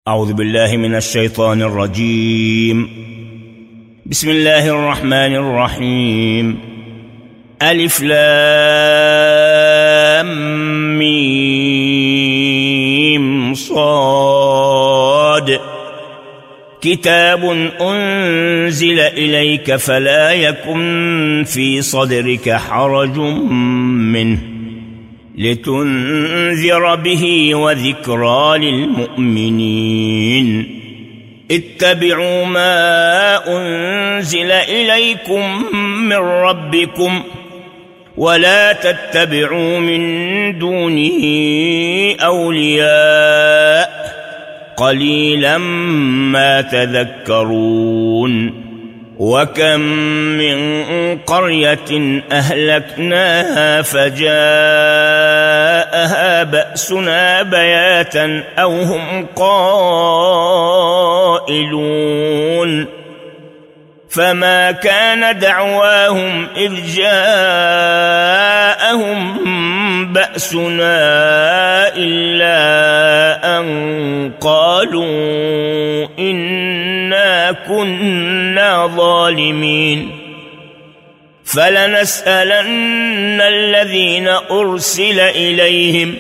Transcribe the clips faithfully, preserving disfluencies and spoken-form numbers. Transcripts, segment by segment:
أعوذ بالله من الشيطان الرجيم. بسم الله الرحمن الرحيم. ألف لام ميم صاد. كتاب أنزل إليك فلا يكن في صدرك حرج منه لتنذر به وذكرى للمؤمنين. اتبعوا ما أنزل إليكم من ربكم ولا تتبعوا من دونه أولياء قليلا ما تذكرون. وكم من قرية أهلكناها فجاءها بأسنا بياتا أو هم قائلون. فما كان دعواهم إذ جاءهم بأسنا إلا أن قالوا إنا كنا ظالمين. فلنسألن الذين أرسل إليهم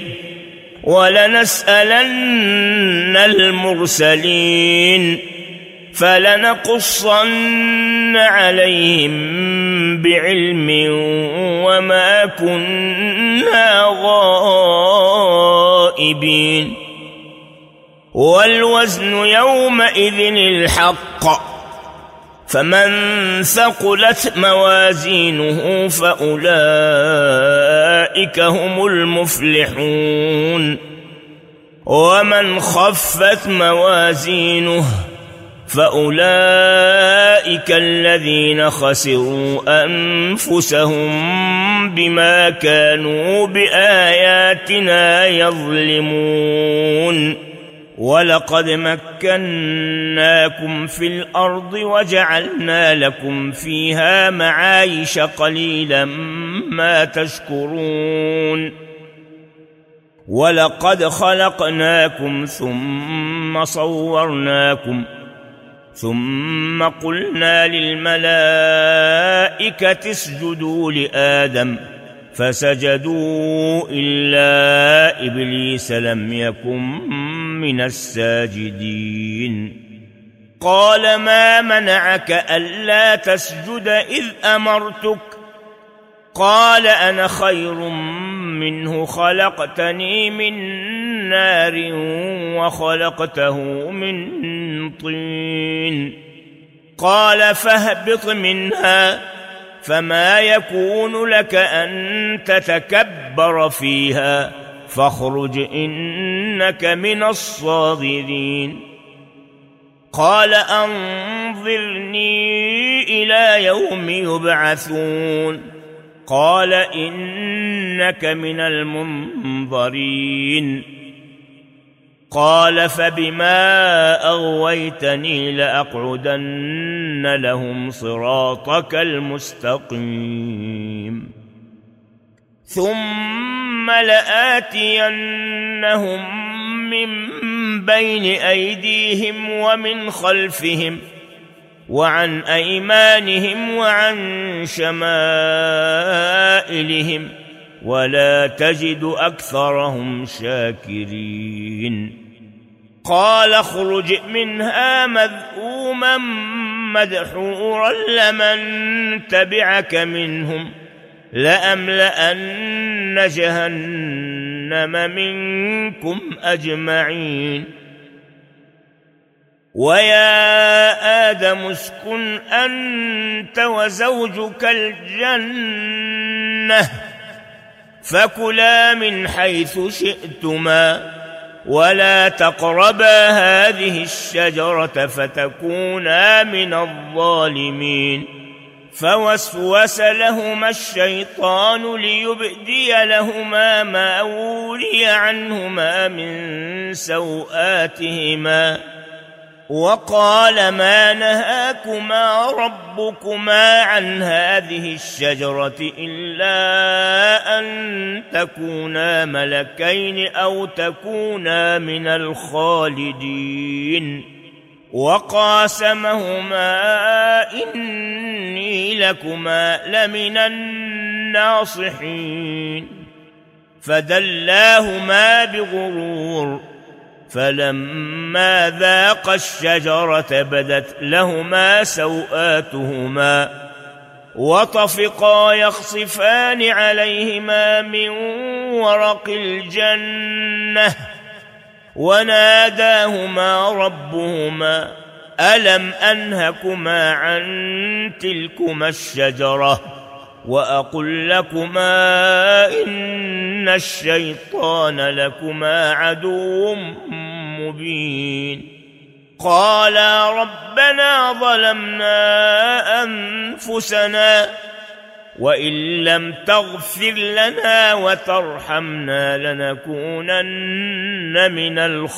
ولنسألن المرسلين فلنقصن عليهم بعلم وما كنا غائبين. والوزن يومئذ الحق فمن ثقلت موازينه فأولئك هم المفلحون. ومن خفت موازينه فأولئك الذين خسروا أنفسهم بما كانوا بآياتنا يظلمون. ولقد مكناكم في الأرض وجعلنا لكم فيها معايش قليلا ما تشكرون. ولقد خلقناكم ثم صورناكم ثم قلنا للملائكة اسجدوا لآدم فسجدوا إلا إبليس لم يكن من الساجدين. قال ما منعك ألا تسجد إذ أمرتك؟ قال أنا خير منه خلقتني من نار وخلقته من طين. قال فاهبط منها فما يكون لك أن تتكبر فيها فاخرج إنك من الصاغرين. قال أنظرني إلى يوم يبعثون. قال إنك من المنظرين. قال فبما أغويتني لأقعدن لهم صراطك المستقيم ثم لآتينهم من بين أيديهم ومن خلفهم وعن أيمانهم وعن شمائلهم ولا تجد أكثرهم شاكرين. قال اخرج منها مذءوما مدحورا لمن تبعك منهم لأملأن جهنم منكم أجمعين. ويا آدم اسكن أنت وزوجك الجنة فكلا من حيث شئتما ولا تقربا هذه الشجرة فتكونا من الظالمين. فوسوس لهما الشيطان ليبدي لهما ما وري عنهما من سوآتهما وقال ما نهاكما ربكما عن هذه الشجرة إلا أن تكونا ملكين أو تكونا من الخالدين وقاسمهما إني لكما لمن الناصحين فدلاهما بغرور فلما ذاقا الشجرة بدت لهما سوآتهما وطفقا يخصفان عليهما من ورق الجنة وناداهما ربهما ألم أنهكما عن تلكما الشجرة وأقل لكما إن الشيطان لكما عدو مبين قالا ربنا ظلمنا أنفسنا وإن لم تغفر لنا وترحمنا لنكونن من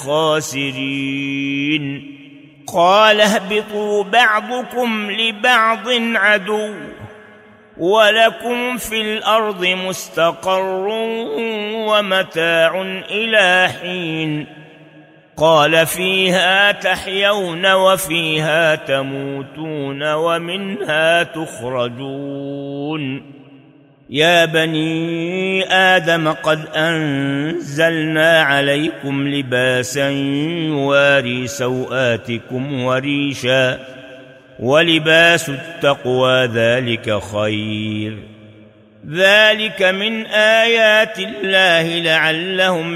الخاسرين قال اهبطوا بعضكم لبعض عدو ولكم في الأرض مستقر ومتاع إلى حين قال فيها تحيون وفيها تموتون ومنها تخرجون يا بني آدم قد أنزلنا عليكم لباسا يواري سوآتكم وريشا ولباس التقوى ذلك خير ذلك من آيات الله لعلهم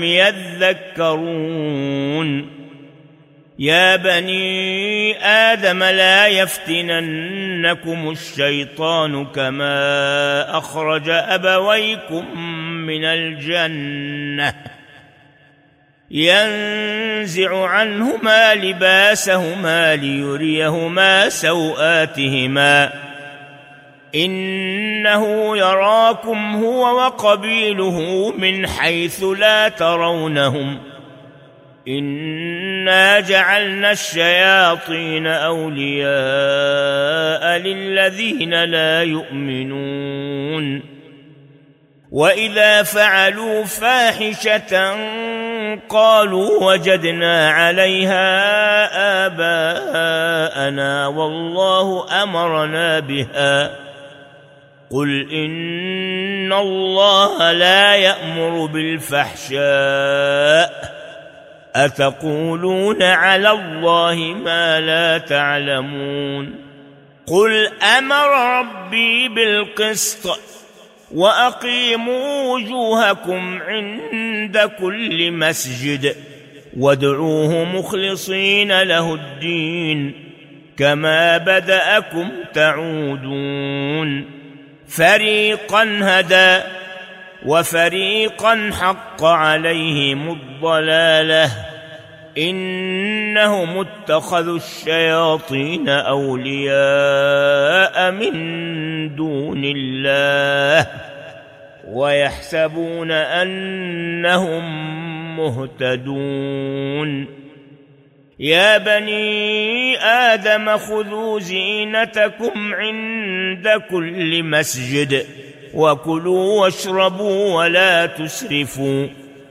يذكرون يا بني آدم لا يفتننكم الشيطان كما أخرج أبويكم من الجنة ينزع عنهما لباسهما ليريهما سوآتهما إنه يراكم هو وقبيله من حيث لا ترونهم إنا جعلنا الشياطين أولياء للذين لا يؤمنون وإذا فعلوا فاحشة قالوا وجدنا عليها آباءنا والله أمرنا بها قل إن الله لا يأمر بالفحشاء أتقولون على الله ما لا تعلمون قل أمر ربي بالقسط وأقيموا وجوهكم عند كل مسجد وادعوه مخلصين له الدين كما بدأكم تعودون فريقا هدى وفريقا حق عليهم الضلالة إنهم اتخذوا الشياطين أولياء من دون الله ويحسبون أنهم مهتدون يا بني آدم خذوا زينتكم عند كل مسجد وكلوا واشربوا ولا تسرفوا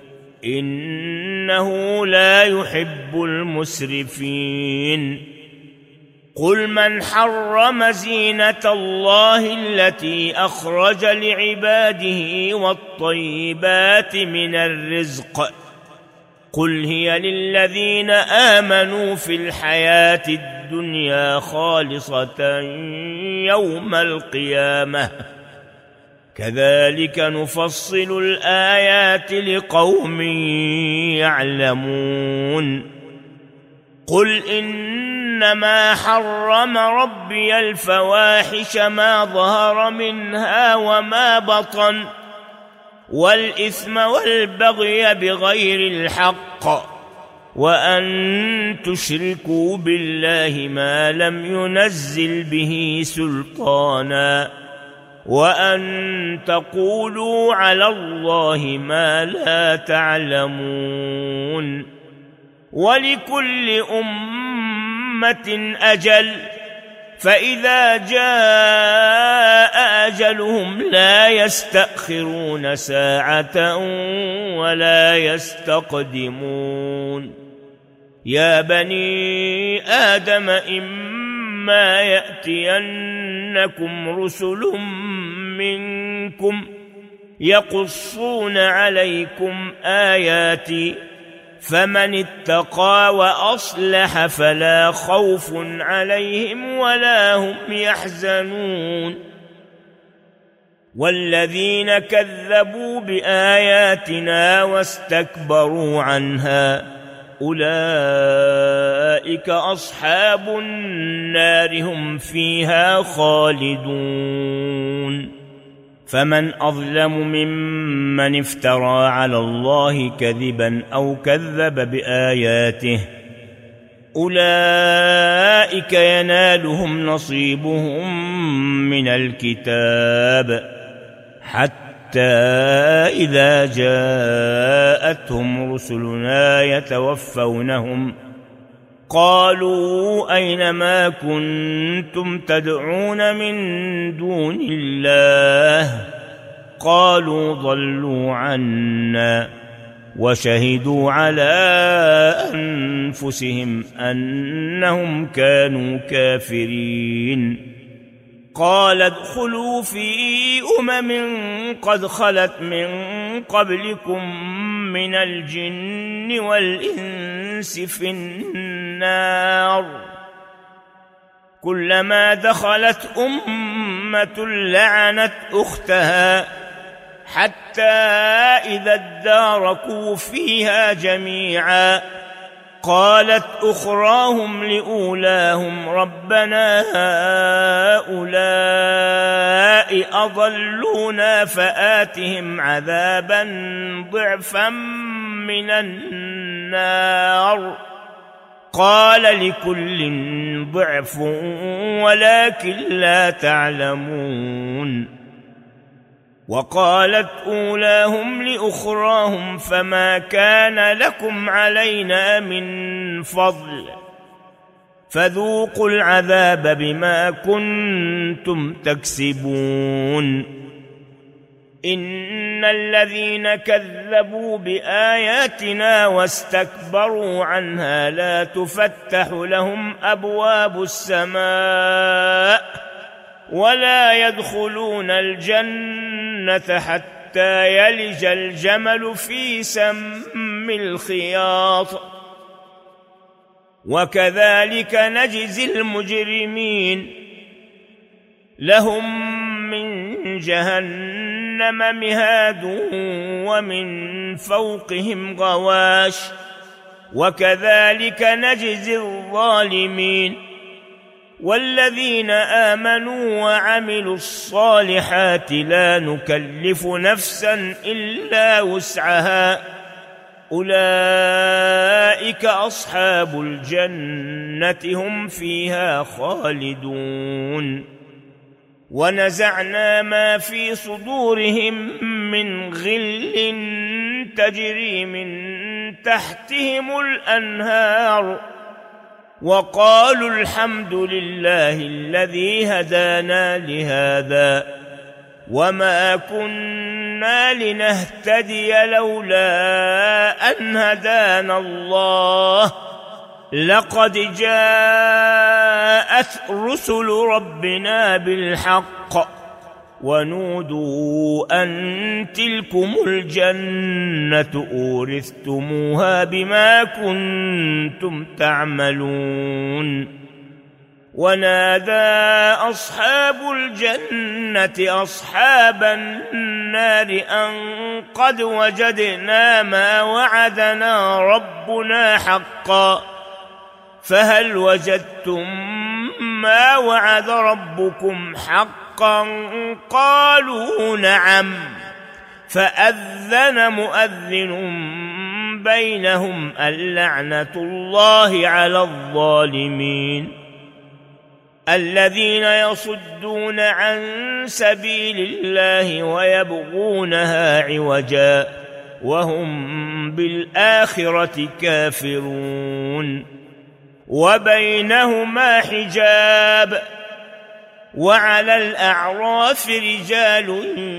إنه لا يحب المسرفين قل من حرم زينة الله التي أخرج لعباده والطيبات من الرزق قل هي للذين آمنوا في الحياة الدنيا خالصة يوم القيامة كذلك نفصل الآيات لقوم يعلمون قل إنما حرم ربي الفواحش ما ظهر منها وما بطن والإثم والبغي بغير الحق وأن تشركوا بالله ما لم ينزل به سلطانا وأن تقولوا على الله ما لا تعلمون ولكل أمة أمة أجل فإذا جاء أجلهم لا يستأخرون ساعة ولا يستقدمون. يا بني آدم إما يأتينكم رسل منكم يقصون عليكم آياتي فمن اتقى وأصلح فلا خوف عليهم ولا هم يحزنون. والذين كذبوا بآياتنا واستكبروا عنها أولئك أصحاب النار هم فيها خالدون. فمن أظلم ممن افترى على الله كذبا أو كذب بآياته أولئك ينالهم نصيبهم من الكتاب حتى إذا جاءتهم رسلنا يتوفونهم قالوا أين ما كنتم تدعون من دون الله قالوا ضلوا عنا وشهدوا على أنفسهم أنهم كانوا كافرين. قال ادخلوا في أمم قد خلت من قبلكم من الجن والإنس في النار كلما دخلت أمة لعنت أختها حتى إذا اداركوا فيها جميعا قالت أخراهم لأولاهم ربنا هؤلاء أضلونا فآتهم عذابا ضعفا من النار قال لكل ضعف ولكن لا تعلمون. وقالت أولاهم لأخراهم فما كان لكم علينا من فضل فذوقوا العذاب بما كنتم تكسبون. إن الذين كذبوا بآياتنا واستكبروا عنها لا تفتح لهم أبواب السماء ولا يدخلون الجنة حتى يلج الجمل في سم الخياط وكذلك نجزي المجرمين. لهم من جهنم مهاد ومن فوقهم غواش وكذلك نجزي الظالمين. والذين آمنوا وعملوا الصالحات لا نكلف نفسا إلا وسعها أولئك أصحاب الجنة هم فيها خالدون. ونزعنا ما في صدورهم من غل تجري من تحتهم الأنهار وقالوا الحمد لله الذي هدانا لهذا وما كنا لنهتدي لولا أن هدانا الله لقد جاءت رسل ربنا بالحق ونودوا أن تلكم الجنة أورثتموها بما كنتم تعملون. ونادى أصحاب الجنة أصحاب النار أن قد وجدنا ما وعدنا ربنا حقا فهل وجدتم ما وعد ربكم حقا قالوا نعم فأذن مؤذن بينهم اللعنة الله على الظالمين. الذين يصدون عن سبيل الله ويبغونها عوجا وهم بالآخرة كافرون. وبينهما حجاب وعلى الأعراف رجال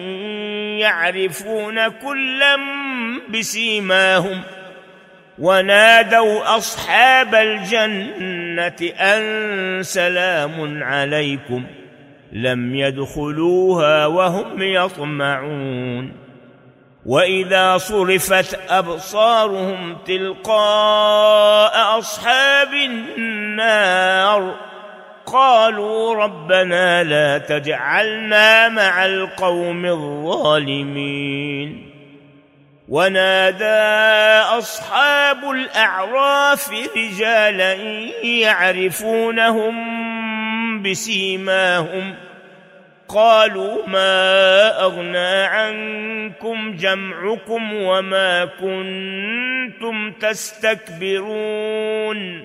يعرفون كلا بسيماهم ونادوا أصحاب الجنة أن سلام عليكم لم يدخلوها وهم يطمعون وإذا صرفت أبصارهم تلقاء أصحاب النار قالوا ربنا لا تجعلنا مع القوم الظالمين ونادى أصحاب الأعراف رجالا يعرفونهم بسيماهم قالوا ما أغنى عنكم جمعكم وما كنتم تستكبرون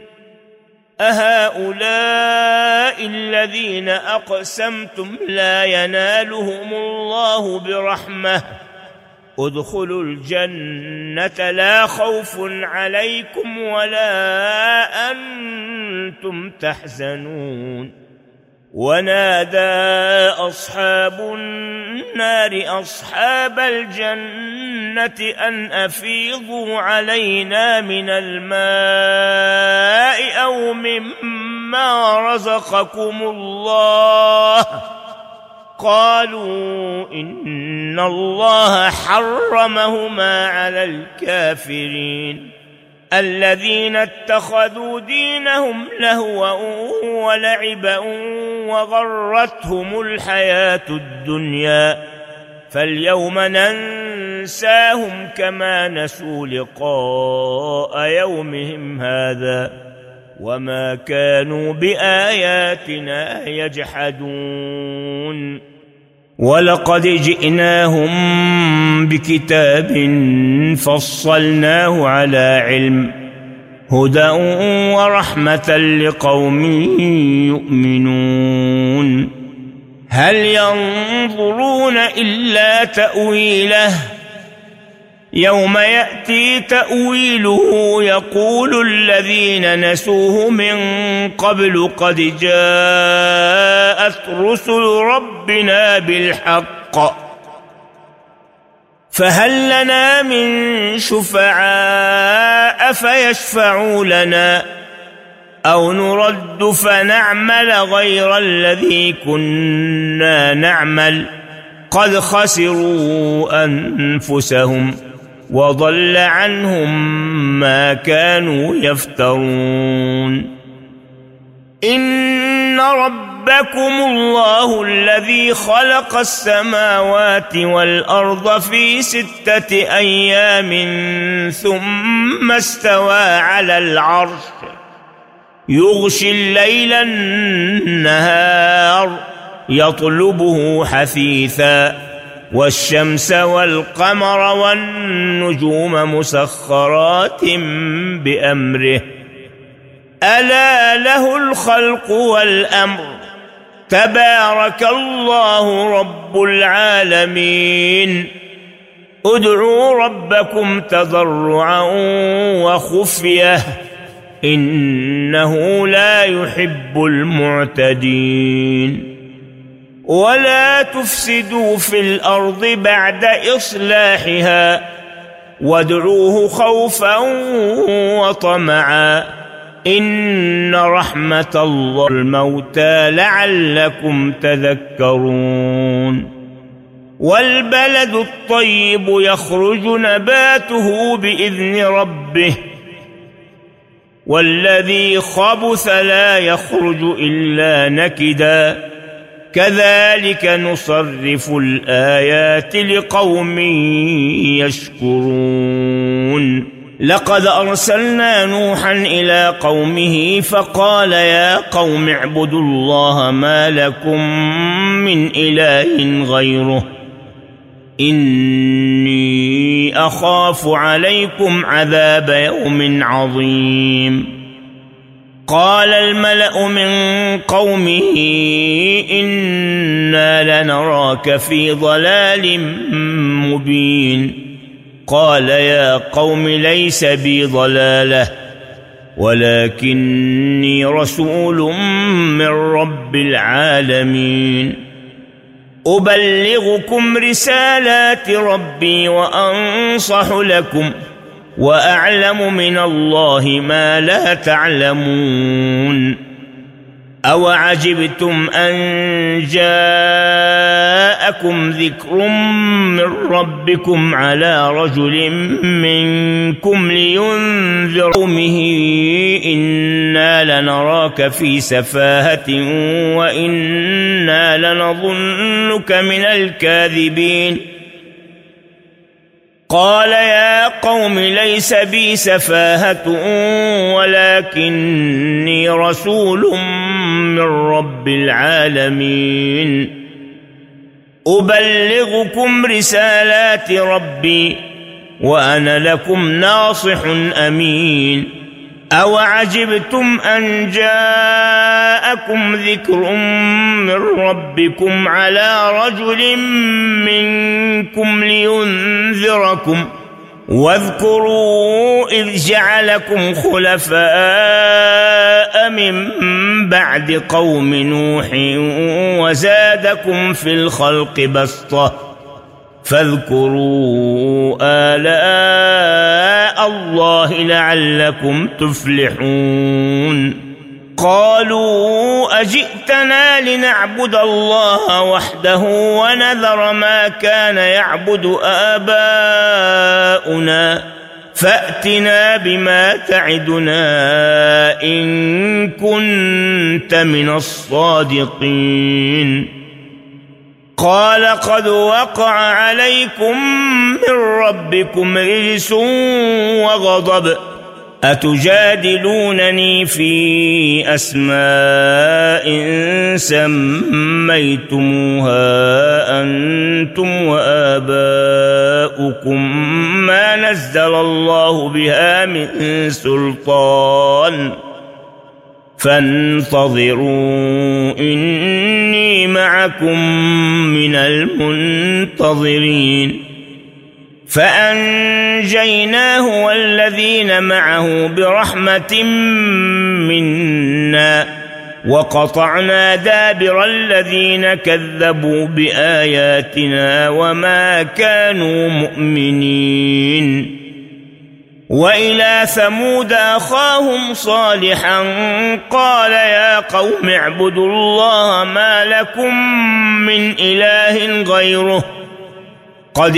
أهؤلاء الذين أقسمتم لا ينالهم الله برحمة ادخلوا الجنة لا خوف عليكم ولا أنتم تحزنون ونادى أصحاب النار أصحاب الجنة أن أفيضوا علينا من الماء أو مما رزقكم الله قالوا إن الله حرمهما على الكافرين الذين اتخذوا دينهم لهوا ولعبا وغرتهم الحياة الدنيا فاليوم ننساهم كما نسوا لقاء يومهم هذا وما كانوا بآياتنا يجحدون ولقد جئناهم بكتاب فصلناه على علم هدى ورحمة لقوم يؤمنون هل ينظرون إلا تأويله يوم يأتي تأويله يقول الذين نسوه من قبل قد جاءت رسل ربنا بالحق فهل لنا من شفعاء فيشفعوا لنا أو نرد فنعمل غير الذي كنا نعمل قد خسروا أنفسهم وضل عنهم ما كانوا يفترون إن ربكم الله الذي خلق السماوات والأرض في ستة أيام ثم استوى على العرش يغشي الليل النهار يطلبه حثيثا والشمس والقمر والنجوم مسخرات بأمره ألا له الخلق والأمر تبارك الله رب العالمين ادعوا ربكم تضرعا وخفية إنه لا يحب المعتدين ولا تفسدوا في الأرض بعد إصلاحها وادعوه خوفا وطمعا إن رحمة الله الموتى لعلكم تذكرون والبلد الطيب يخرج نباته بإذن ربه والذي خبث لا يخرج إلا نكدا كذلك نصرف الآيات لقوم يشكرون لقد أرسلنا نوحا إلى قومه فقال يا قوم اعبدوا الله ما لكم من إله غيره إني أخاف عليكم عذاب يوم عظيم قال الملأ من قومه إنا لنراك في ضلال مبين قال يا قوم ليس بي ضلالة ولكني رسول من رب العالمين أبلغكم رسالات ربي وأنصح لكم وأعلم من الله ما لا تعلمون أوعجبتم أن جاءكم ذكر من ربكم على رجل منكم لينذر قومه إنا لنراك في سفاهة وإنا لنظنك من الكاذبين قال يا قوم ليس بي سفاهة ولكني رسول من رب العالمين أبلغكم رسالات ربي وأنا لكم ناصح أمين أوعجبتم أن جاءكم ذكر من ربكم على رجل منكم لينذركم واذكروا إذ جعلكم خلفاء من بعد قوم نوح وزادكم في الخلق بسطة فاذكروا آلاء الله لعلكم تفلحون قالوا أجئتنا لنعبد الله وحده ونذر ما كان يعبد آباؤنا فأتنا بما تعدنا إن كنت من الصادقين قال قد وقع عليكم من ربكم رجس وغضب أتجادلونني في أسماء سميتموها أنتم وآباؤكم ما نزل الله بها من سلطان فانتظروا إني معكم من المنتظرين فأنجيناه والذين معه برحمة منا وقطعنا دابر الذين كذبوا بآياتنا وما كانوا مؤمنين وإلى ثمود أخاهم صالحا قال يا قوم اعبدوا الله ما لكم من إله غيره قد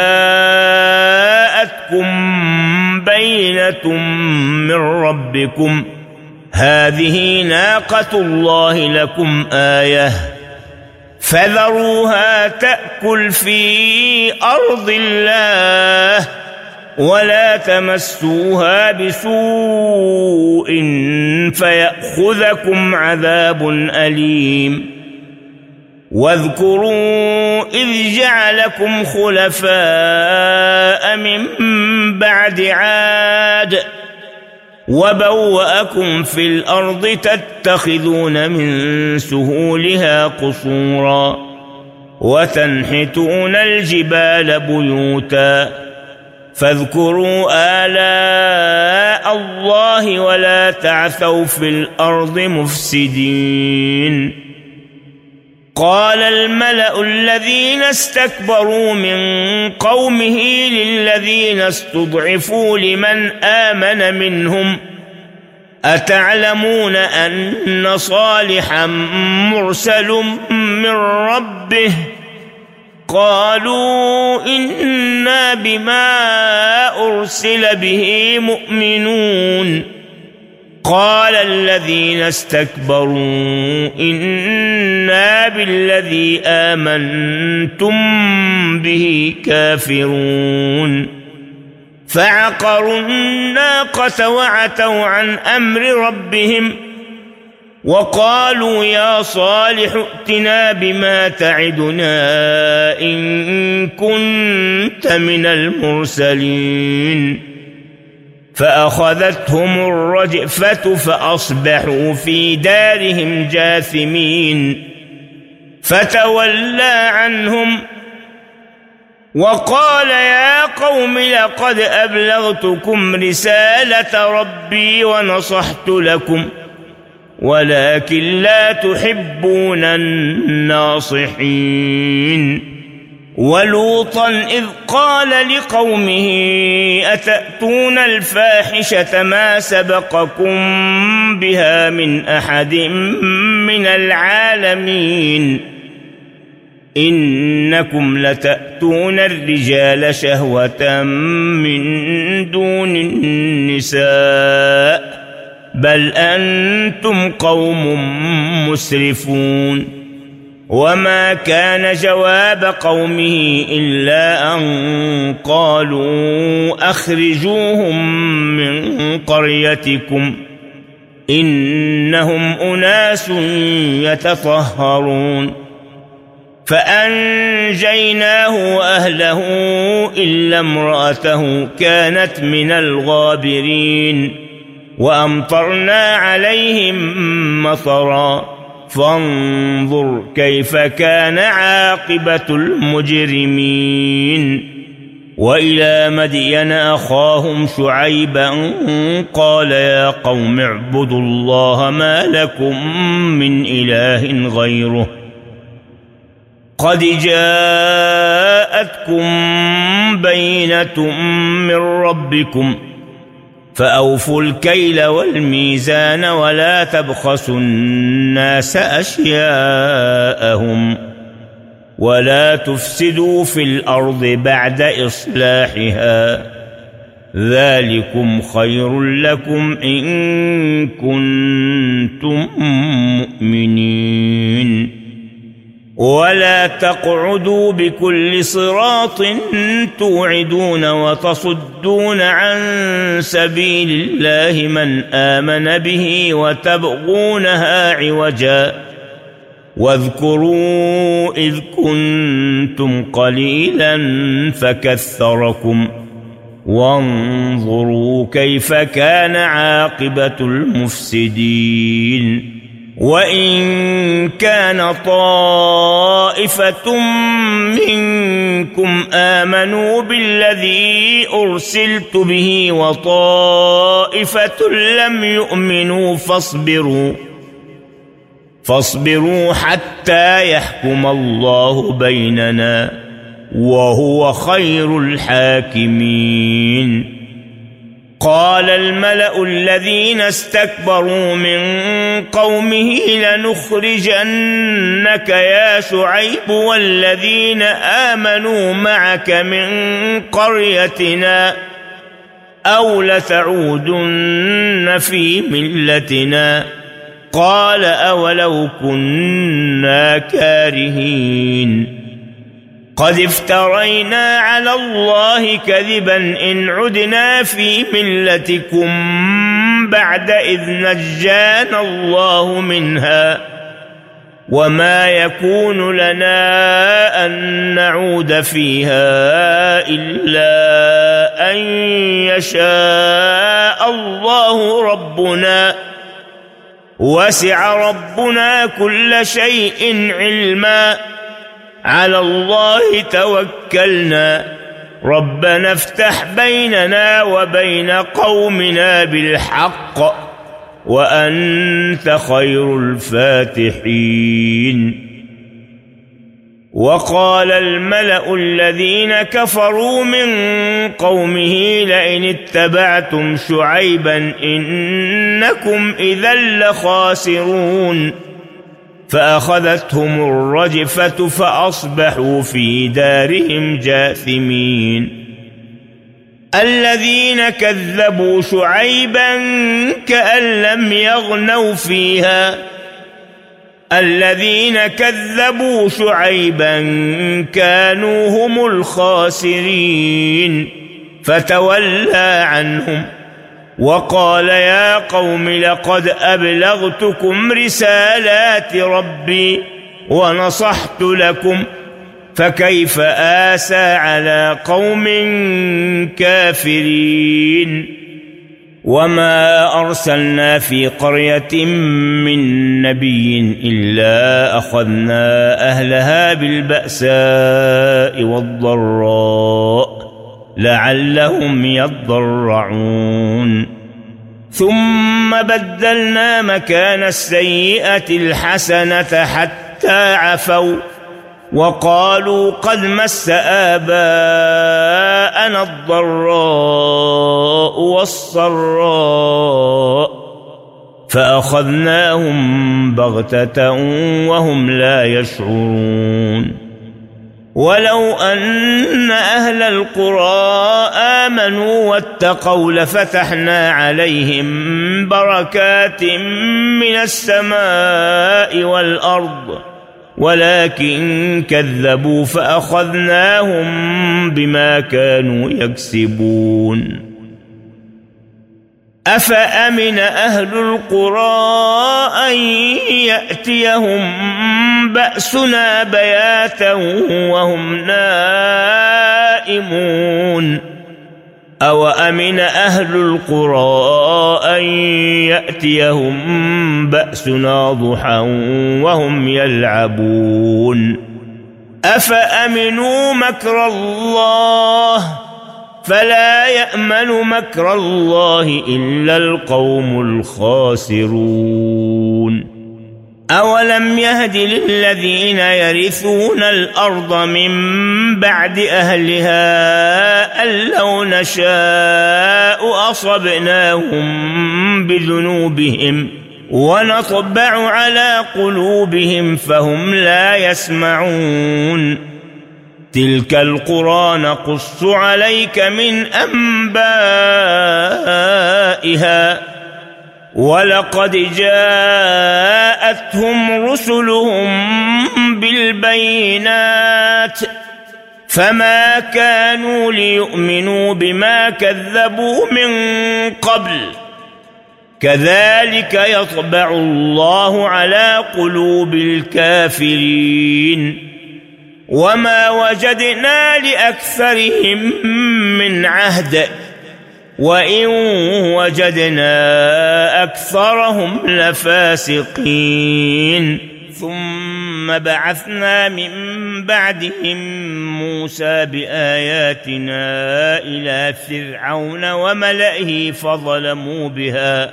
جاءتكم بينة من ربكم هذه ناقة الله لكم آية فذروها تأكل في أرض الله ولا تمسوها بسوء فيأخذكم عذاب أليم واذكروا إذ جعلكم خلفاء من بعد عاد وبوأكم في الأرض تتخذون من سهولها قصورا وتنحتون الجبال بيوتا فاذكروا آلاء الله ولا تعثوا في الأرض مفسدين قال الملأ الذين استكبروا من قومه للذين استضعفوا لمن آمن منهم أتعلمون أن صالحا مرسل من ربه قالوا إنا بما أرسل به مؤمنون قال الذين استكبروا إنا بالذي آمنتم به كافرون فعقروا الناقة وعتوا عن أمر ربهم وقالوا يا صالح ائتنا بما تعدنا إن كنت من المرسلين فأخذتهم الرجفة فأصبحوا في دارهم جاثمين فتولى عنهم وقال يا قوم لقد أبلغتكم رسالة ربي ونصحت لكم ولكن لا تحبون الناصحين. ولوطا إذ قال لقومه أتأتون الفاحشة ما سبقكم بها من أحد من العالمين إنكم لتأتون الرجال شهوة من دون النساء بل أنتم قوم مسرفون. وما كان جواب قومه إلا أن قالوا أخرجوهم من قريتكم إنهم أناس يتطهرون. فأنجيناه وأهله إلا امرأته كانت من الغابرين وأمطرنا عليهم مطرا فانظر كيف كان عاقبة المجرمين. وإلى مدين أخاهم شعيبا قال يا قوم اعبدوا الله ما لكم من إله غيره قد جاءتكم بينة من ربكم فأوفوا الكيل والميزان ولا تبخسوا الناس أشياءهم ولا تفسدوا في الأرض بعد إصلاحها ذلكم خير لكم إن كنتم مؤمنين. ولا تقعدوا بكل صراط توعدون وتصدون عن سبيل الله من آمن به وتبغونها عوجا واذكروا إذ كنتم قليلا فكثركم وانظروا كيف كان عاقبة المفسدين. وإن كان طائفة منكم آمنوا بالذي أرسلت به وطائفة لم يؤمنوا فاصبروا فاصبروا حتى يحكم الله بيننا وهو خير الحاكمين. قال الملأ الذين استكبروا من قومه لنخرجنك يا شعيب والذين آمنوا معك من قريتنا أو لتعودن في ملتنا قال أولو كنا كارهين قد افترينا على الله كذبا إن عدنا في ملتكم بعد إذ نجانا الله منها وما يكون لنا أن نعود فيها إلا أن يشاء الله ربنا وسع ربنا كل شيء علما على الله توكلنا ربنا افتح بيننا وبين قومنا بالحق وأنت خير الفاتحين. وقال الملأ الذين كفروا من قومه لئن اتبعتم شعيبا إنكم إذا لخاسرون فأخذتهم الرجفة فأصبحوا في دارهم جاثمين. الذين كذبوا شعيبا كأن لم يغنوا فيها الذين كذبوا شعيبا كانوا هم الخاسرين فتولى عنهم وقال يا قوم لقد أبلغتكم رسالات ربي ونصحت لكم فكيف آسى على قوم كافرين. وما أرسلنا في قرية من نبي إلا أخذنا أهلها بالبأساء والضراء لعلهم يضرعون ثم بدلنا مكان السيئة الحسنة حتى عفوا وقالوا قد مس آباءنا الضراء والسراء فأخذناهم بغتة وهم لا يشعرون ولو أن أهل القرى آمنوا واتقوا لفتحنا عليهم بركات من السماء والأرض ولكن كذبوا فأخذناهم بما كانوا يكسبون أفأمن أهل القرى أن يأتيهم بأسنا بياتا وهم نائمون أو أمن أهل القرى أن يأتيهم بأسنا ضحى وهم يلعبون أفأمنوا مكر الله فلا يأمن مكر الله إلا القوم الخاسرون أولم يهد للذين يرثون الأرض من بعد أهلها أن لو نشاء أصبناهم بذنوبهم ونطبع على قلوبهم فهم لا يسمعون تلك القرى نقص عليك من أنبائها ولقد جاءتهم رسلهم بالبينات فما كانوا ليؤمنوا بما كذبوا من قبل كذلك يطبع الله على قلوب الكافرين وما وجدنا لأكثرهم من عهد وإن وجدنا أكثرهم لفاسقين ثم بعثنا من بعدهم موسى بآياتنا إلى فرعون وملئه فظلموا بها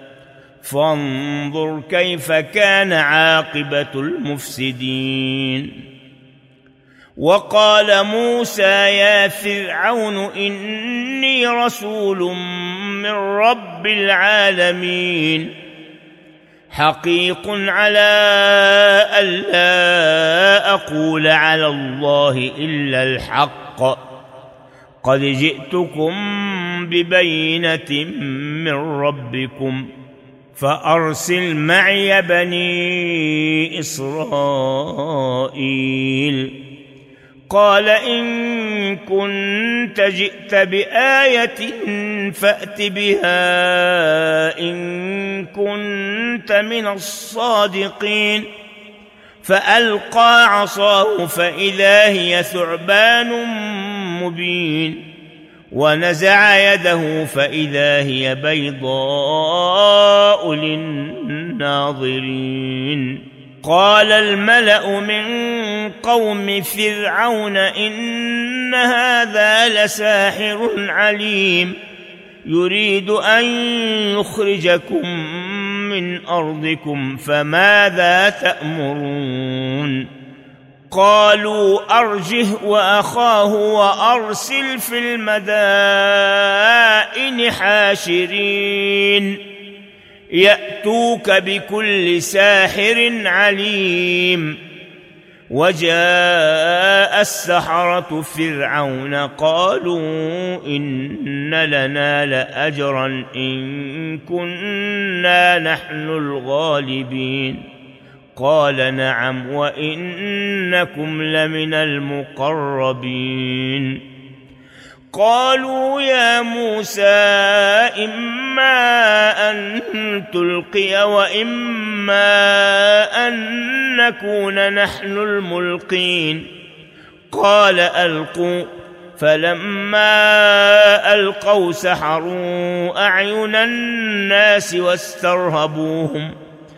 فانظر كيف كان عاقبة المفسدين وقال موسى يا فرعون إني رسول من رب العالمين حقيق على ألا أقول على الله إلا الحق قد جئتكم ببينة من ربكم فأرسل معي بني إسرائيل قال إن كنت جئت بآية فأت بها إن كنت من الصادقين فألقى عصاه فإذا هي ثعبان مبين ونزع يده فإذا هي بيضاء للناظرين قال الملأ من قوم فرعون إن هذا لساحر عليم يريد أن يخرجكم من أرضكم فماذا تأمرون قالوا أرجه وأخاه وأرسل في المدائن حاشرين يأتوك بكل ساحر عليم وجاء السحرة فرعون قالوا إن لنا لأجرا إن كنا نحن الغالبين قال نعم وإنكم لمن المقربين قالوا يا موسى إما أن تلقي وإما أن نكون نحن الملقين قال ألقوا فلما ألقوا سحروا أعين الناس واسترهبوهم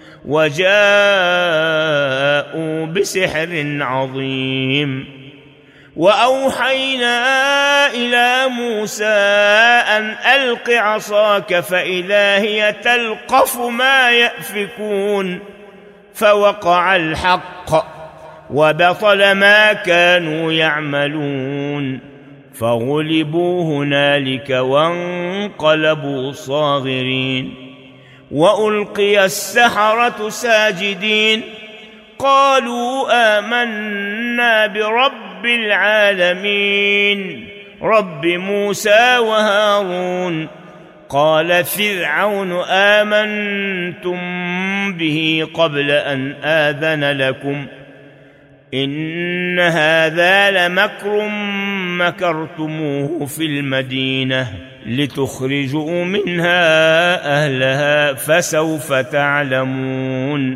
وجاءوا بسحر عظيم. وأوحينا إلى موسى أن ألق عصاك فإذا هي تلقف ما يأفكون فوقع الحق وبطل ما كانوا يعملون فغلبوا هنالك وانقلبوا صاغرين. وألقي السحرة ساجدين قالوا آمنا برب العالمين رب موسى وهارون. قال فرعون آمنتم به قبل أن آذن لكم إن هذا لمكر مكرتموه في المدينة لتخرجوا منها أهلها فسوف تعلمون.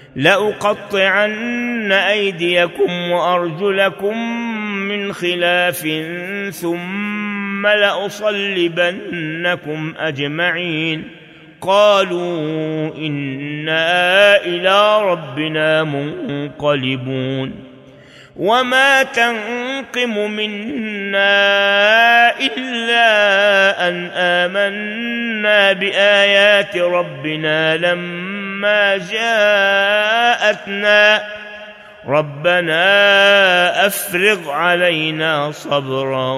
لأقطعن أيديكم وأرجلكم من خلاف ثم لأصلبنكم أجمعين. قالوا إنا إلى ربنا منقلبون. وما تنقم منا إلا أن آمنا بآيات ربنا لما جاءتنا ربنا أفرغ علينا صبرا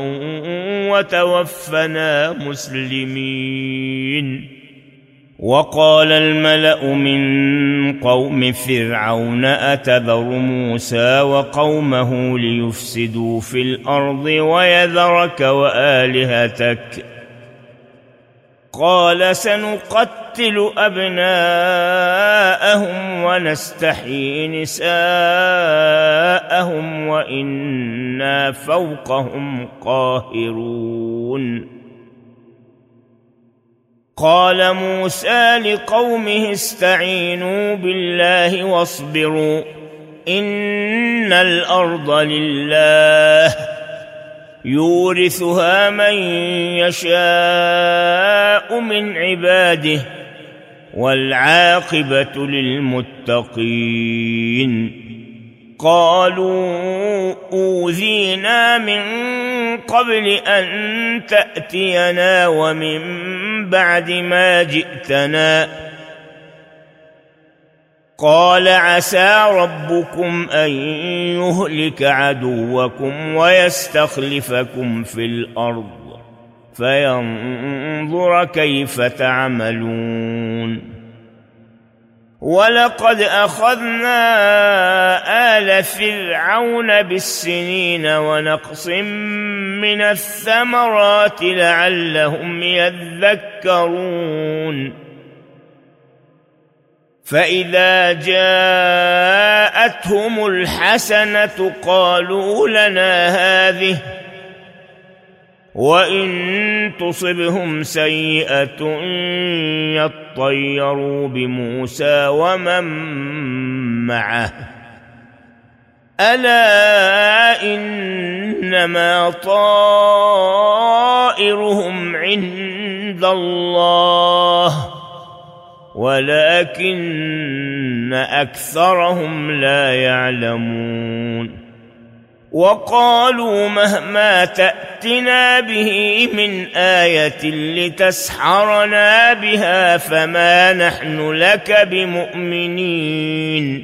وتوفنا مسلمين. وقال الملأ من قوم فرعون أتذر موسى وقومه ليفسدوا في الأرض ويذرك وآلهتك قال سنقتل أبناءهم ونستحيي نساءهم وإنا فوقهم قاهرون. قال موسى لقومه استعينوا بالله واصبروا إن الأرض لله يورثها من يشاء من عباده والعاقبة للمتقين. قالوا أوذينا من قبل أن تأتينا ومن بعد ما جئتنا قال عسى ربكم أن يهلك عدوكم ويستخلفكم في الأرض فينظر كيف تعملون. ولقد أخذنا آل فرعون بالسنين ونقص من الثمرات لعلهم يذكرون. فإذا جاءتهم الحسنة قالوا لنا هذه وإن تصبهم سيئة يطيروا بموسى ومن معه ألا إنما طائرهم عند الله ولكن أكثرهم لا يعلمون. وقالوا مهما تأتنا به من آية لتسحرنا بها فما نحن لك بمؤمنين.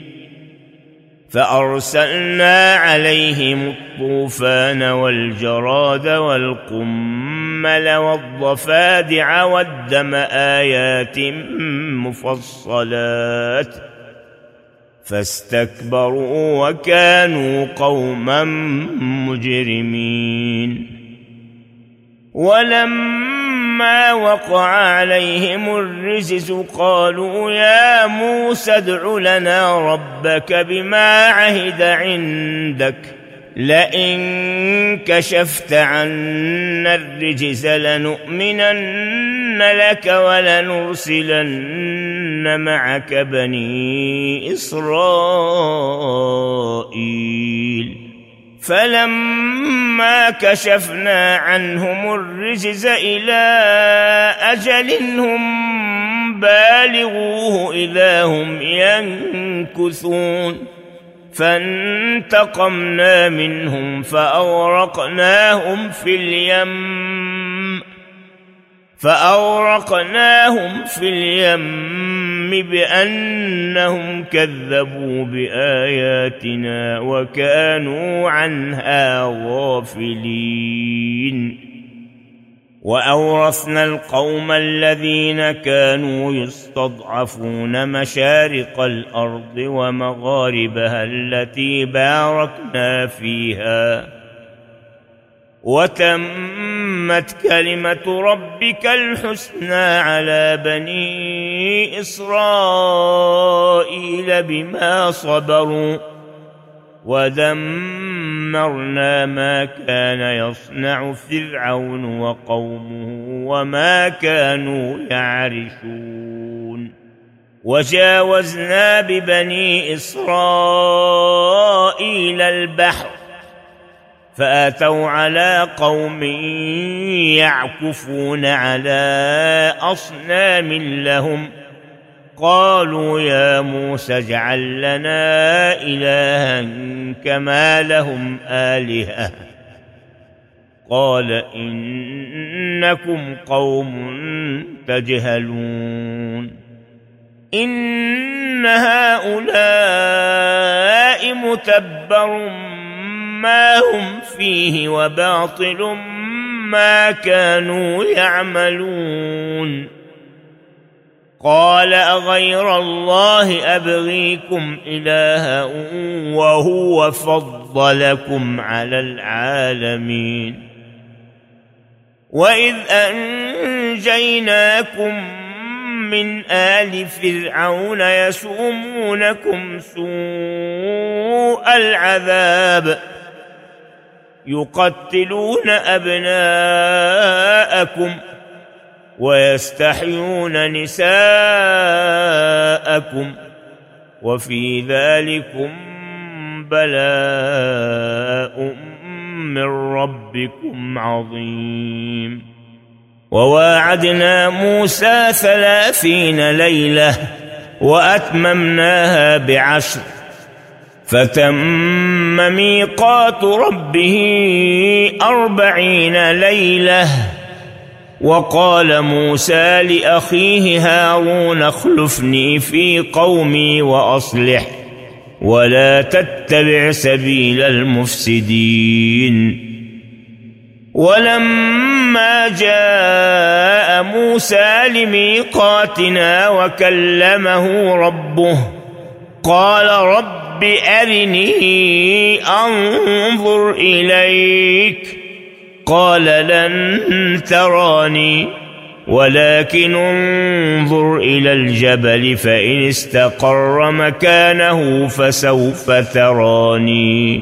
فأرسلنا عليهم الطوفان والجراد والقمل والضفادع والدم آيات مفصلات فاستكبروا وكانوا قوما مجرمين. ولما وقع عليهم الرجز قالوا يا موسى ادع لنا ربك بما عهد عندك لئن كشفت عنا الرجز لنؤمنن لك ولنرسلن معك بني إسرائيل. فلما كشفنا عنهم الرجز إلى أجل هم بالغوه إذا هم ينكثون فانتقمنا منهم فأغرقناهم في اليم فأغرقناهم في اليم بأنهم كذبوا بآياتنا وكانوا عنها غافلين. وأورثنا القوم الذين كانوا يستضعفون مشارق الأرض ومغاربها التي باركنا فيها وتمت كلمة ربك الحسنى على بني إسرائيل بما صبروا ودمرنا ما كان يصنع فرعون وقومه وما كانوا يعرشون. وجاوزنا ببني إسرائيل البحر فأتوا على قوم يعكفون على أصنام لهم قالوا يا موسى اجعل لنا إلها كما لهم آلهة قال إنكم قوم تجهلون. إن هؤلاء متبر ما هم فيه وباطل ما كانوا يعملون. قال أغير الله أبغيكم إلها وهو فضلكم على العالمين. وإذ أنجيناكم من آل فرعون يسومونكم سوء العذاب يقتلون أبناءكم ويستحيون نساءكم وفي ذلكم بلاء من ربكم عظيم. وواعدنا موسى ثلاثين ليلة وأتممناها بعشر فتم ميقات ربه أربعين ليلة. وقال موسى لأخيه هارون اخلفني في قومي وأصلح ولا تتبع سبيل المفسدين. ولما جاء موسى لميقاتنا وكلمه ربه قال رب أرني أنظر إليك قال لن تراني ولكن انظر إلى الجبل فإن استقر مكانه فسوف تراني.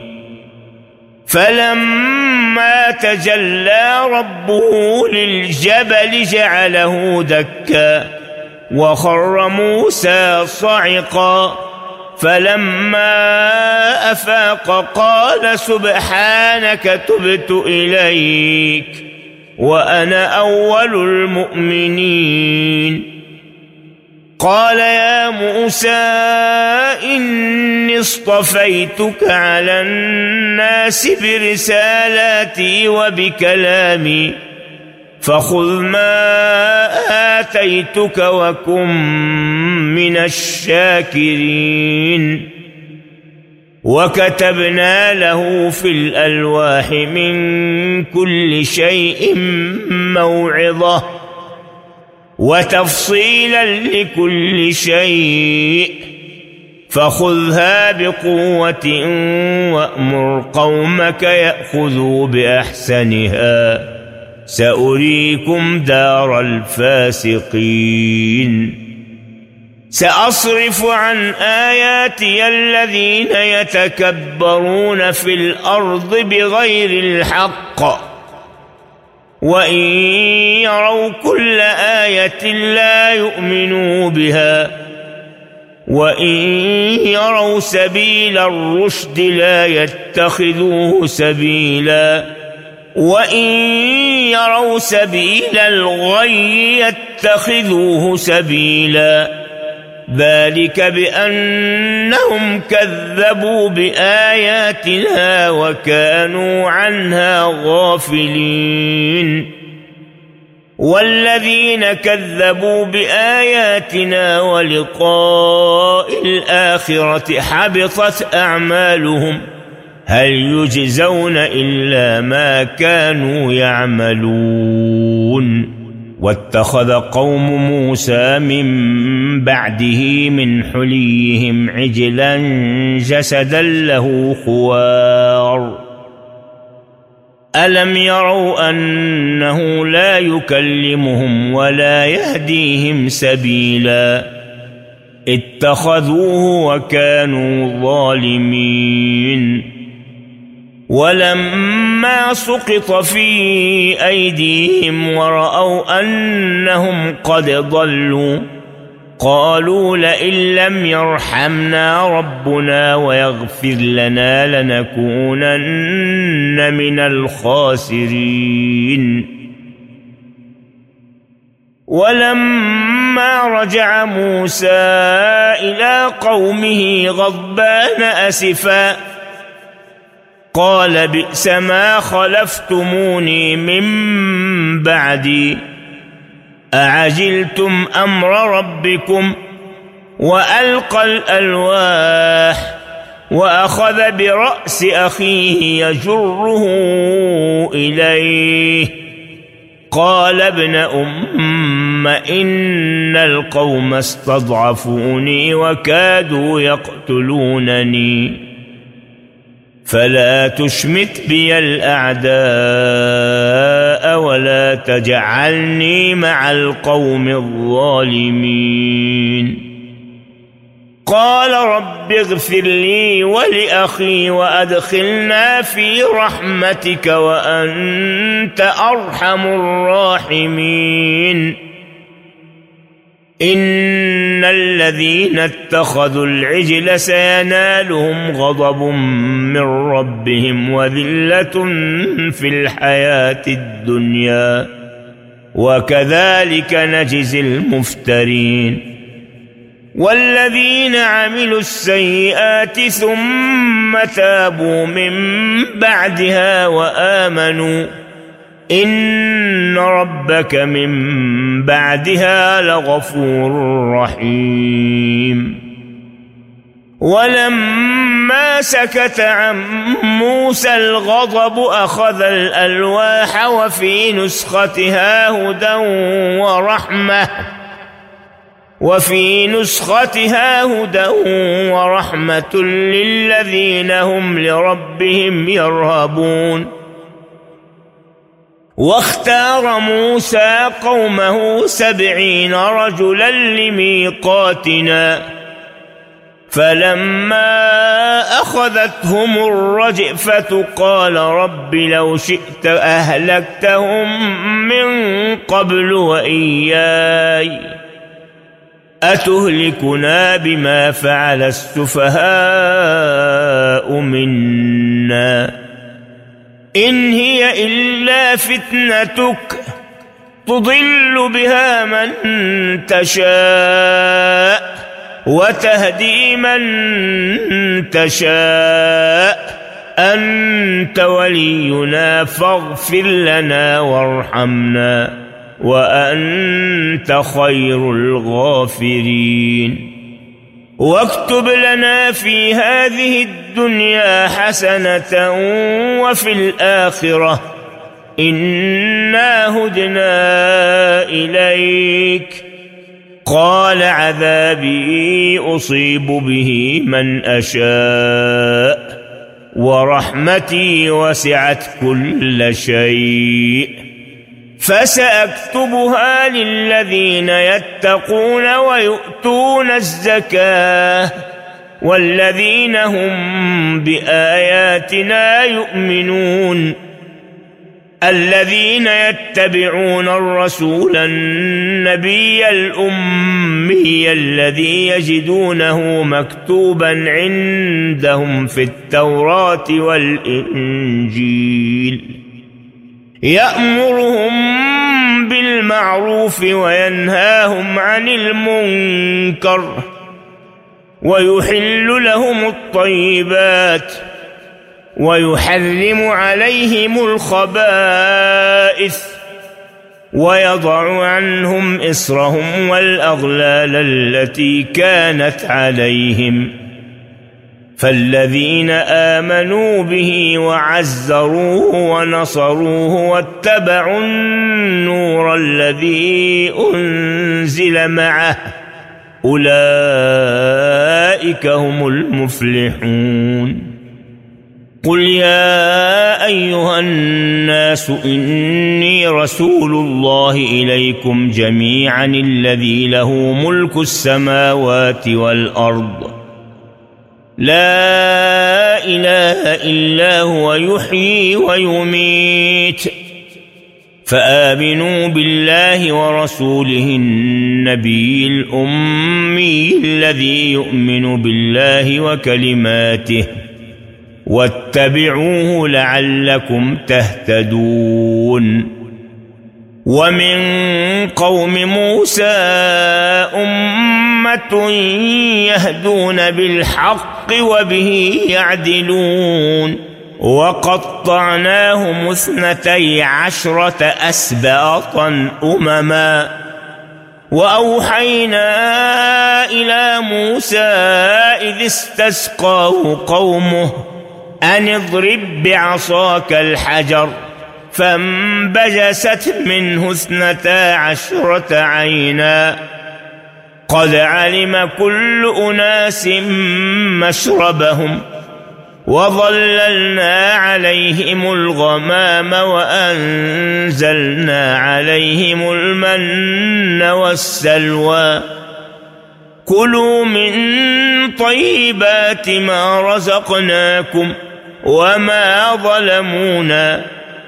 فلما تجلى ربه للجبل جعله دكا وخر موسى صعقا فلما أفاق قال سبحانك تبت إليك وأنا أول المؤمنين. قال يا موسى إني اصطفيتك على الناس برسالاتي وبكلامي فخذ ما آتيتك وكن من الشاكرين. وكتبنا له في الألواح من كل شيء موعظة وتفصيلا لكل شيء فخذها بقوة وأمر قومك يأخذوا بأحسنها سأريكم دار الفاسقين. سأصرف عن آياتي الذين يتكبرون في الأرض بغير الحق وإن يروا كل آية لا يؤمنوا بها وإن يروا سبيل الرشد لا يتخذوه سبيلا وإن يروا سبيل الغي يتخذوه سبيلا ذلك بأنهم كذبوا بآياتنا وكانوا عنها غافلين والذين كذبوا بآياتنا ولقاء الآخرة حبطت أعمالهم هل يجزون إلا ما كانوا يعملون واتخذ قوم موسى من بعده من حليهم عجلا جسدا له خوار ألم يروا أنه لا يكلمهم ولا يهديهم سبيلا اتخذوه وكانوا ظالمين ولما سقط في أيديهم ورأوا أنهم قد ضلوا قالوا لئن لم يرحمنا ربنا ويغفر لنا لنكونن من الخاسرين ولما رجع موسى إلى قومه غضبان أسفا قال بئس ما خلفتموني من بعدي أعجلتم أمر ربكم وألقى الألواح وأخذ برأس أخيه يجره إليه قال ابن أم إن القوم استضعفوني وكادوا يقتلونني فلا تشمت بي الأعداء ولا تجعلني مع القوم الظالمين قال رب اغفر لي ولأخي وأدخلنا في رحمتك وأنت أرحم الراحمين إن الذين اتخذوا العجل سينالهم غضب من ربهم وذلة في الحياة الدنيا وكذلك نجزي المفترين والذين عملوا السيئات ثم تابوا من بعدها وآمنوا إن ربك من بعدها لغفور رحيم ولما سكت عن موسى الغضب أخذ الألواح وفي نسختها هدى ورحمة وفي نسختها هدى ورحمة للذين هم لربهم يرهبون واختار موسى قومه سبعين رجلا لميقاتنا فلما أخذتهم الرجفة قال رب لو شئت أهلكتهم من قبل وإياي أتهلكنا بما فعل السفهاء منا إن هي إلا فتنتك تضل بها من تشاء وتهدي من تشاء أنت ولينا فاغفر لنا وارحمنا وأنت خير الغافرين واكتب لنا في هذه الدنيا حسنة وفي الآخرة إنا هدنا إليك قال عذابي أصيب به من أشاء ورحمتي وسعت كل شيء فسأكتبها للذين يتقون ويؤتون الزكاة والذين هم بآياتنا يؤمنون الذين يتبعون الرسول النبي الأمي الذي يجدونه مكتوبا عندهم في التوراة والإنجيل يأمرهم بالمعروف وينهاهم عن المنكر ويحل لهم الطيبات ويحرم عليهم الخبائث ويضع عنهم إصرهم والأغلال التي كانت عليهم فالذين آمنوا به وعزروه ونصروه واتبعوا النور الذي أنزل معه أولئك هم المفلحون. قل يا أيها الناس إني رسول الله إليكم جميعا الذي له ملك السماوات والأرض لا إله إلا هو يحيي ويميت فآمنوا بالله ورسوله النبي الأمي الذي يؤمن بالله وكلماته واتبعوه لعلكم تهتدون. ومن قوم موسى أمة يهدون بالحق وبه يعدلون وقطعناهم اثنتي عشرة أسباطا أمما وأوحينا إلى موسى إذ استسقاه قومه أن اضرب بعصاك الحجر فانبجست منه اثنتا عشرة عينا قد علم كل أناس مشربهم وظللنا عليهم الغمام وأنزلنا عليهم المن والسلوى كلوا من طيبات ما رزقناكم وما ظلمونا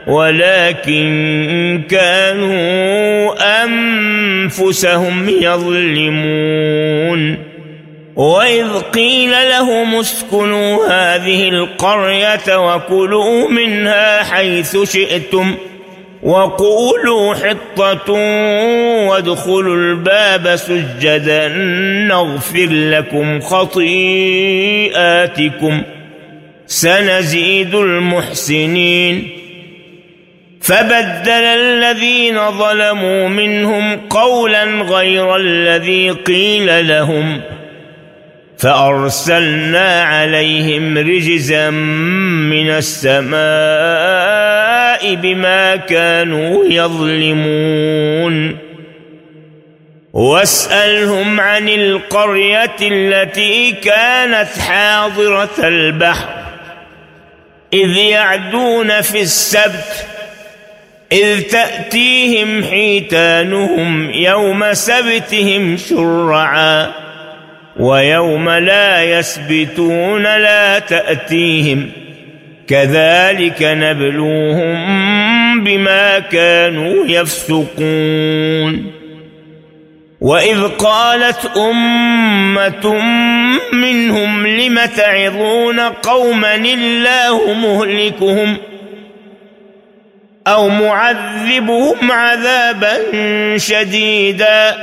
ولكن كانوا أنفسهم يظلمون. وإذ قيل لهم اسكنوا هذه القرية وكلوا منها حيث شئتم وقولوا حطة وادخلوا الباب سجدا نغفر لكم خطيئاتكم سنزيد المحسنين. فبدل الذين ظلموا منهم قولا غير الذي قيل لهم فأرسلنا عليهم رجزا من السماء بما كانوا يظلمون. واسألهم عن القرية التي كانت حاضرة البحر إذ يعدون في السبت إذ تأتيهم حيتانهم يوم سبتهم شرعا ويوم لا يسبتون لا تأتيهم كذلك نبلوهم بما كانوا يفسقون. وإذ قالت أمة منهم لم تعظون قوما الله مهلكهم أو معذبهم عذابا شديدا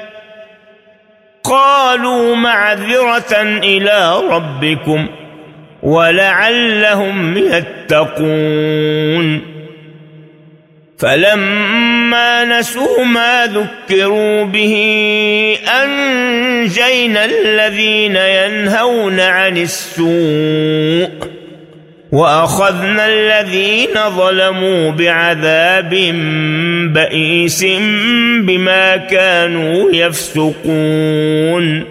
قالوا معذرة إلى ربكم ولعلهم يتقون. فلما نسوا ما ذكروا به أنجينا الذين ينهون عن السوء وأخذنا الذين ظلموا بعذاب بئيس بما كانوا يفسقون.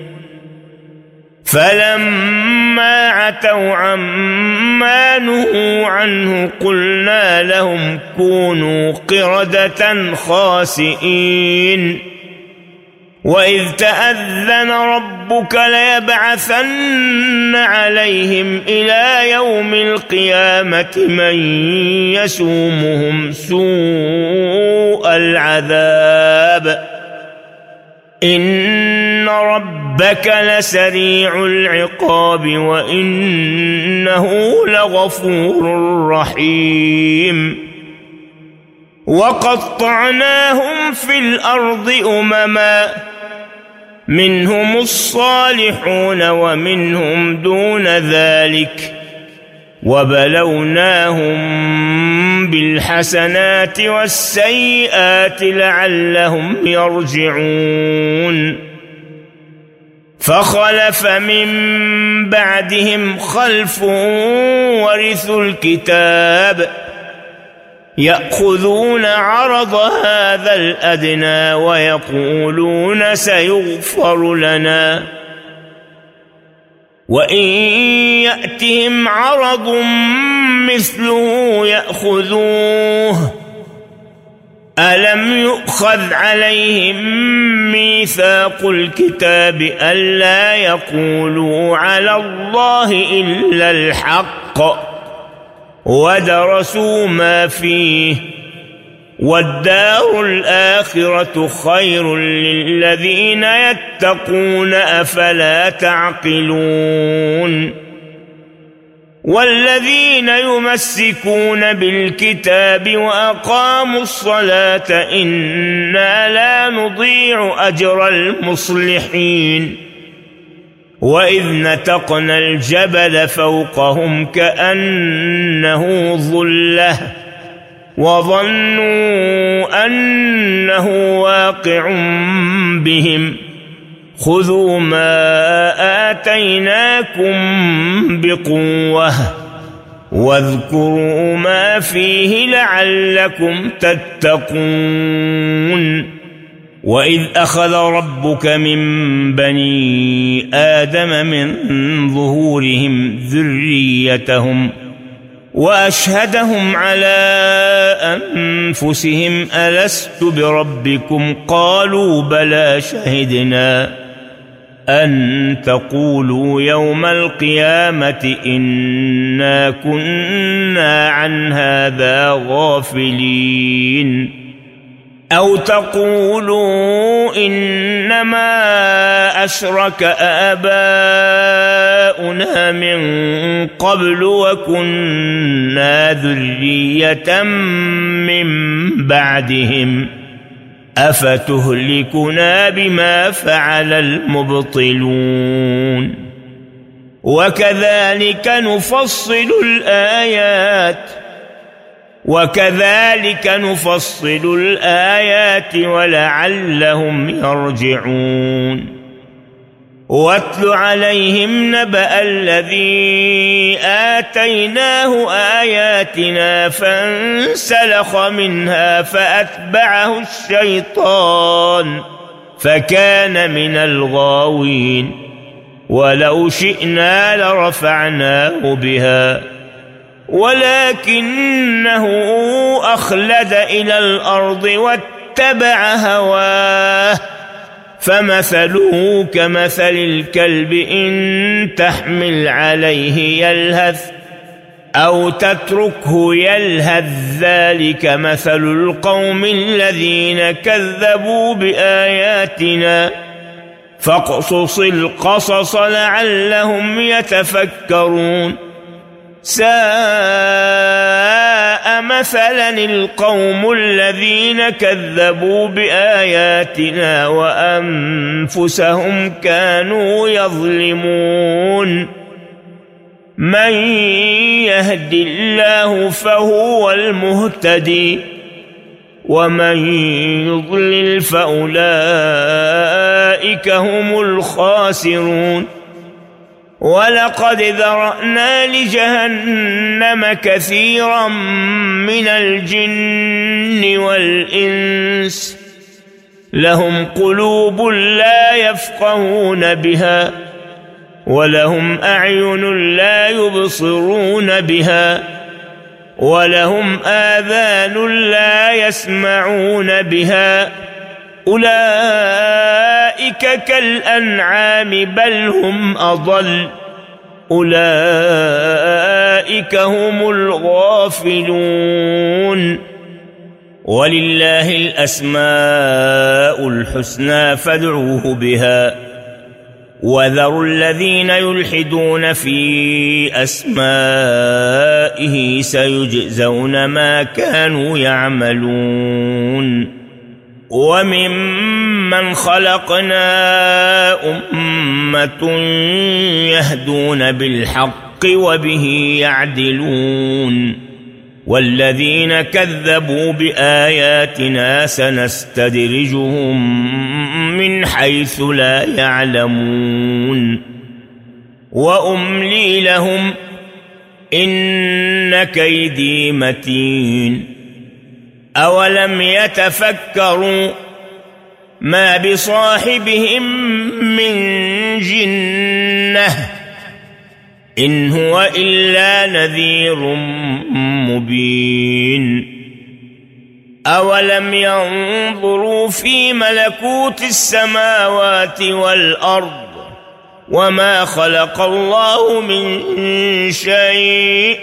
فلما عتوا عما نهوا عنه قلنا لهم كونوا قردة خاسئين وإذ تأذن ربك ليبعثن عليهم إلى يوم القيامة من يسومهم سوء العذاب إن ربك لسريع العقاب وإنه لغفور رحيم وقطعناهم في الأرض أمما منهم الصالحون ومنهم دون ذلك وبلوناهم بالحسنات والسيئات لعلهم يرجعون فخلف من بعدهم خلف ورثوا الكتاب يأخذون عرض هذا الأدنى ويقولون سيغفر لنا وإن يأتهم عرض مثله يأخذوه ألم يؤخذ عليهم ميثاق الكتاب ألا يقولوا على الله إلا الحق ودرسوا ما فيه والدار الآخرة خير للذين يتقون أفلا تعقلون والذين يمسكون بالكتاب وأقاموا الصلاة إنا لا نضيع أجر المصلحين وإذ نتقنا الجبل فوقهم كأنه ظلة وظنوا أنه واقع بهم خذوا ما آتيناكم بقوة واذكروا ما فيه لعلكم تتقون وإذ أخذ ربك من بني آدم من ظهورهم ذريتهم وأشهدهم على أنفسهم ألست بربكم قالوا بلى شهدنا أن تقولوا يوم القيامة إنا كنا عن هذا غافلين أو تقولوا إنما أشرك آباؤنا من قبل وكنا ذرية من بعدهم أفتهلكنا بما فعل المبطلون وكذلك نفصل الآيات وكذلك نفصل الآيات ولعلهم يرجعون واتل عليهم نبأ الذي آتيناه آياتنا فانسلخ منها فأتبعه الشيطان فكان من الغاوين ولو شئنا لرفعناه بها ولكنه أخلد إلى الأرض واتبع هواه فمثله كمثل الكلب إن تحمل عليه يلهث أو تتركه يلهث ذلك مثل القوم الذين كذبوا بآياتنا فاقصص القصص لعلهم يتفكرون ساء مثلا القوم الذين كذبوا بآياتنا وأنفسهم كانوا يظلمون من يهد الله فهو المهتدي ومن يضلل فأولئك هم الخاسرون ولقد ذرأنا لجهنم كثيرا من الجن والإنس لهم قلوب لا يفقهون بها ولهم أعين لا يبصرون بها ولهم آذان لا يسمعون بها أولئك كالأنعام بل هم أضل أولئك هم الغافلون ولله الأسماء الحسنى فادعوه بها وذروا الذين يلحدون في أسمائه سيجزون ما كانوا يعملون وممن خلقنا أمة يهدون بالحق وبه يعدلون والذين كذبوا بآياتنا سنستدرجهم من حيث لا يعلمون وأملي لهم إن كيدي متين أولم يتفكروا ما بصاحبهم من جنة إن هو إلا نذير مبين أولم ينظروا في ملكوت السماوات والأرض وما خلق الله من شيء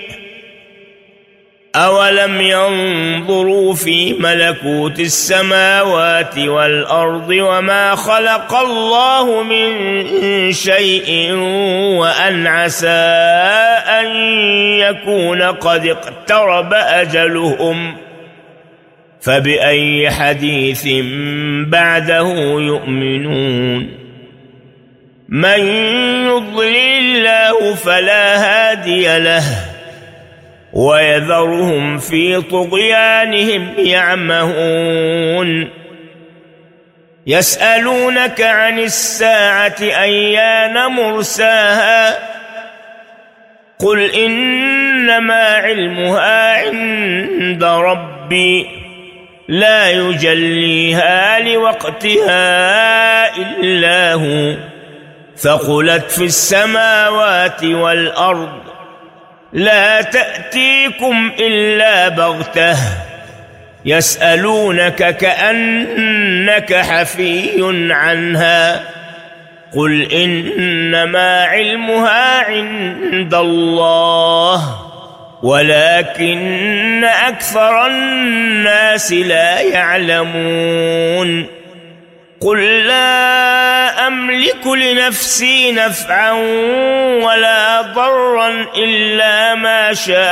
أولم ينظروا في ملكوت السماوات والأرض وما خلق الله من شيء وأن عسى أن يكون قد اقترب أجلهم فبأي حديث بعده يؤمنون من يضلل الله فلا هادي له ويذرهم في طغيانهم يعمهون يسألونك عن الساعة أيان مرساها قل إنما علمها عند ربي لا يجليها لوقتها إلا هو ثقلت في السماوات والأرض لا تأتيكم إلا بغتة يسألونك كأنك حفي عنها قل إنما علمها عند الله ولكن أكثر الناس لا يعلمون قل لا أملك لنفسي نفعا ولا ضرا إلا ما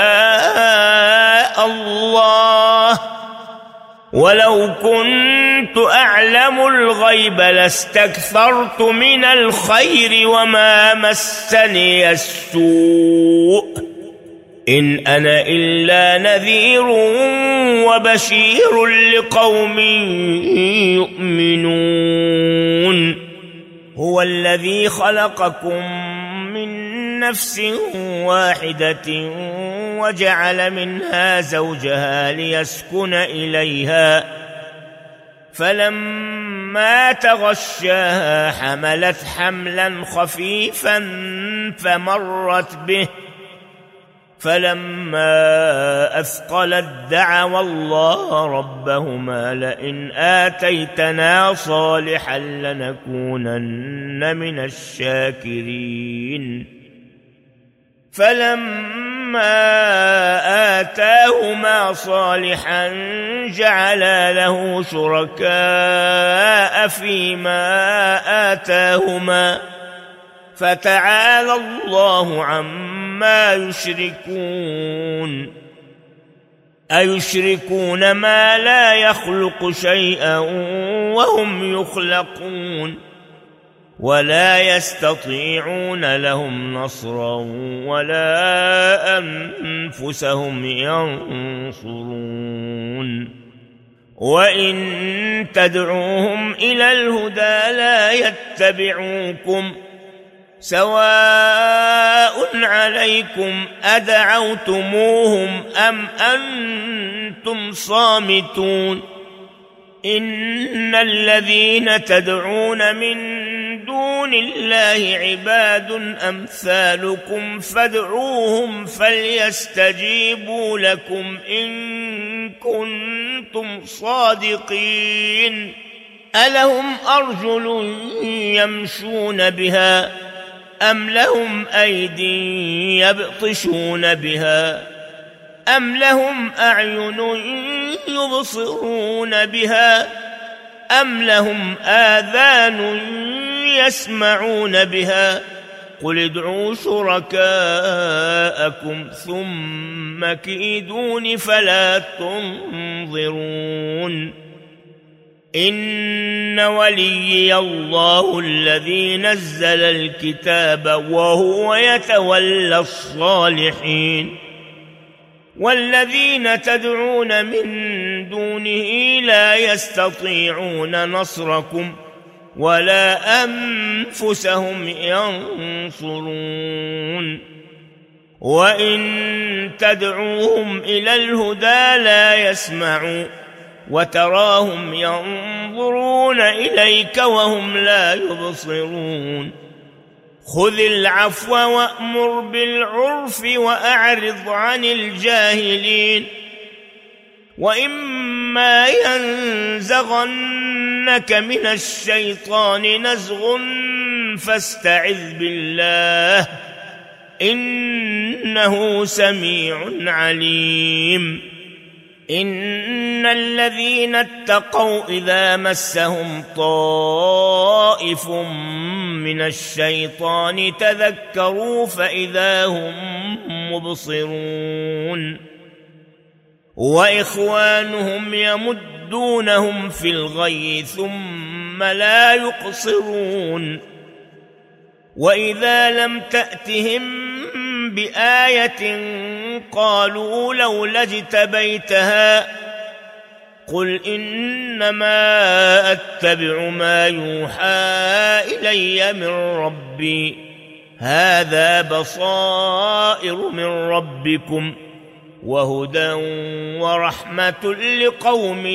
شاء الله ولو كنت أعلم الغيب لاستكثرت من الخير وما مسني السوء إن أنا إلا نذير وبشير لقوم يؤمنون هو الذي خلقكم من نفس واحدة وجعل منها زوجها ليسكن إليها فلما تغشاها حملت حملا خفيفا فمرت به فلما أثقلت دعوا الله ربهما لئن آتيتنا صالحا لنكونن من الشاكرين فلما آتاهما صالحا جعلا له شركاء فيما آتاهما فتعالى الله عما يشركون أيشركون ما لا يخلق شيئا وهم يخلقون ولا يستطيعون لهم نصرا ولا أنفسهم ينصرون وإن تدعوهم إلى الهدى لا يتبعوكم سواء عليكم أدعوتموهم أم أنتم صامتون إن الذين تدعون من دون الله عباد أمثالكم فادعوهم فليستجيبوا لكم إن كنتم صادقين ألهم أرجل يمشون بها أم لهم أيدي يبطشون بها أم لهم أعين يبصرون بها أم لهم آذان يسمعون بها قل ادعوا شركاءكم ثم كيدون فلا تنظرون إن وليي الله الذي نزل الكتاب وهو يتولى الصالحين والذين تدعون من دونه لا يستطيعون نصركم ولا أنفسهم ينصرون وإن تدعوهم إلى الهدى لا يسمعوا وتراهم ينظرون إليك وهم لا يبصرون خذ العفو وأمر بالعرف وأعرض عن الجاهلين وإما ينزغنك من الشيطان نزغ فاستعذ بالله إنه سميع عليم إن الذين اتقوا إذا مسهم طائف من الشيطان تذكروا فإذا هم مبصرون وإخوانهم يمدونهم في الغي ثم لا يقصرون وإذا لم تأتهم بآية قالوا لولا اجتبيتها قل إنما أتبع ما يوحى إلي من ربي هذا بصائر من ربكم وهدى ورحمة لقوم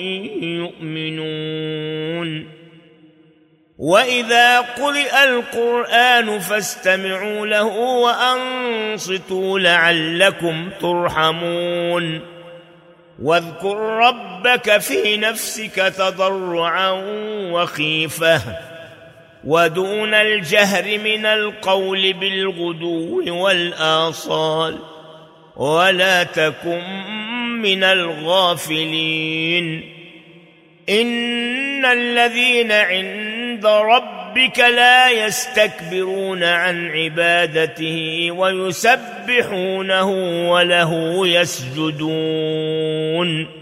يؤمنون وإذا قرئ القرآن فاستمعوا له وأنصتوا لعلكم ترحمون واذكر ربك في نفسك تضرعا وخيفة ودون الجهر من القول بالغدو والآصال ولا تكن من الغافلين إن الذين عند ربك لا يستكبرون عن عبادته ويسبحونه وله يسجدون